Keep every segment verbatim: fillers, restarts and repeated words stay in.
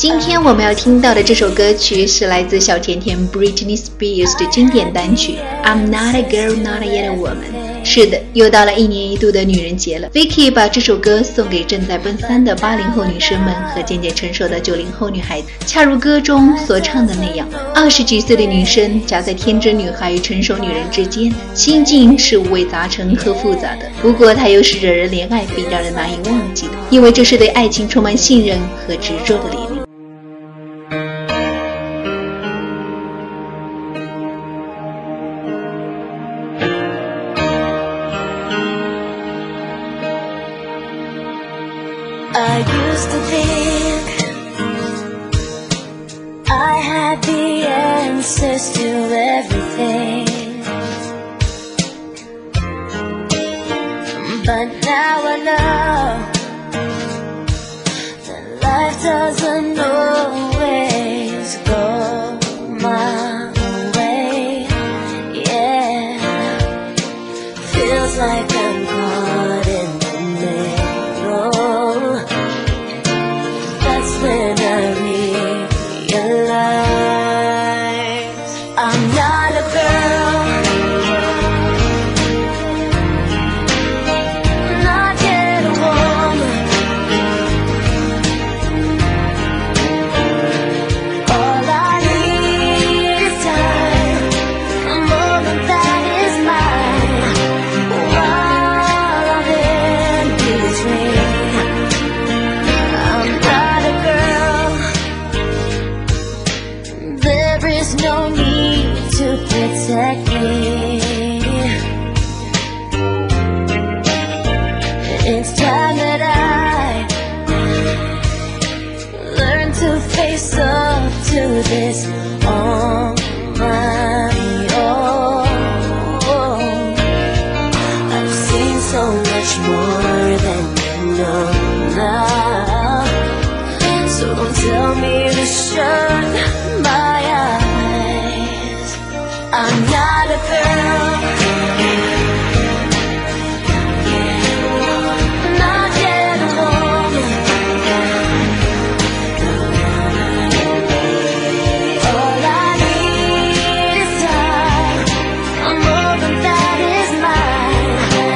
今天我们要听到的这首歌曲是来自小甜甜 Britney Spears 的经典单曲 I'm not a girl, not yet a woman。 是的，又到了一年一度的女人节了。 Vicky 把这首歌送给正在奔三的八零后女生们和渐渐成熟的九零后女孩子，恰如歌中所唱的那样，二十几岁的女生夹在天真女孩与成熟女人之间，心境是五味杂陈和复杂的，不过它又是惹人怜爱并让人难以忘记的，因为这是对爱情充满信任和执着的怜悯。 I used to think I had the answers to everything, but now I know that life doesn't always go my way. Yeah, feels like I'm caught in the middle. That's when I realize I'm not a girl, not yet a woman. All I need is time, a moment that is mine, while I'm in between. I'm not a girl, there is no need to protect me. It's time that I learn to face up to this on my own. I've seen so much more than you know now, so don't tell me to shut my eyes. I'm not a girl, not yet a woman. All I need is time, a moment that is mine,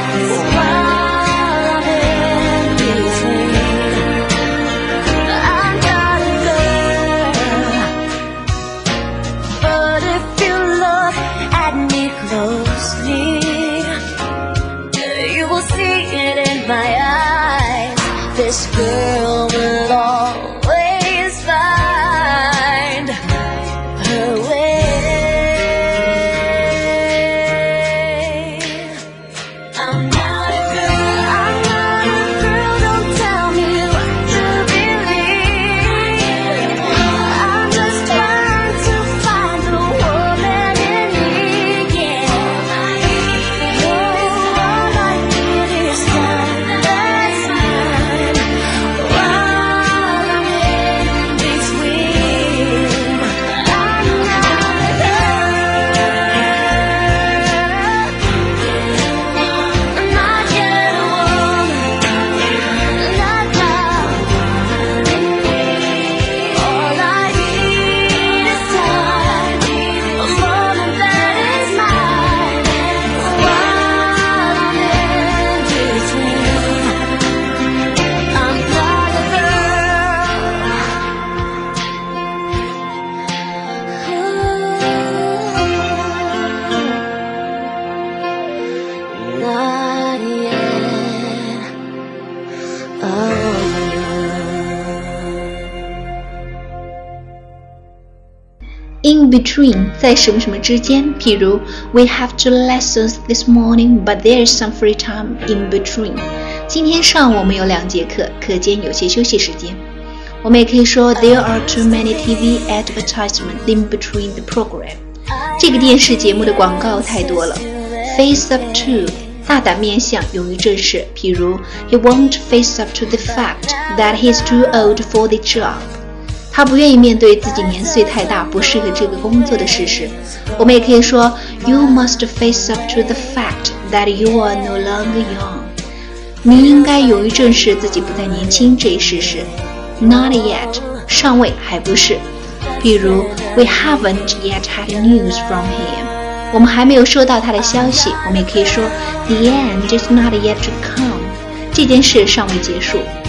while I'm in between. I'm not a girl, but if you look at me closely, you will see it in my eyes. This girl will always find her way. I'm not a girl, I'm not a girl, don't tell me what to believe. I'm just trying to find the woman in me, yeah. All I need is time, that's mine, while I'm in between. I'm not a girl, not yet a woman, not now. All I need is time, a moment that is mine, while I'm in between. I'm not a girl, not yet a In between 在什么什么之间，譬如 We have two lessons this morning, but there's some free time in between。 今天上午我们有两节课，课间有些休息时间。我们也可以说 There are too many T V advertisements in between the program。 这个电视节目的广告太多了。 Face up to 大胆面向，勇于正视，譬如 He won't face up to the fact that he's too old for the job。他不愿意面对自己年岁太大不适合这个工作的事实。我们也可以说 You must face up to the fact that you are no longer young。 你应该勇于正视自己不再年轻这一事实。 Not yet 尚未还不是。比如 We haven't yet had news from him， 我们还没有收到他的消息。我们也可以说 The end is not yet to come， 这件事尚未结束。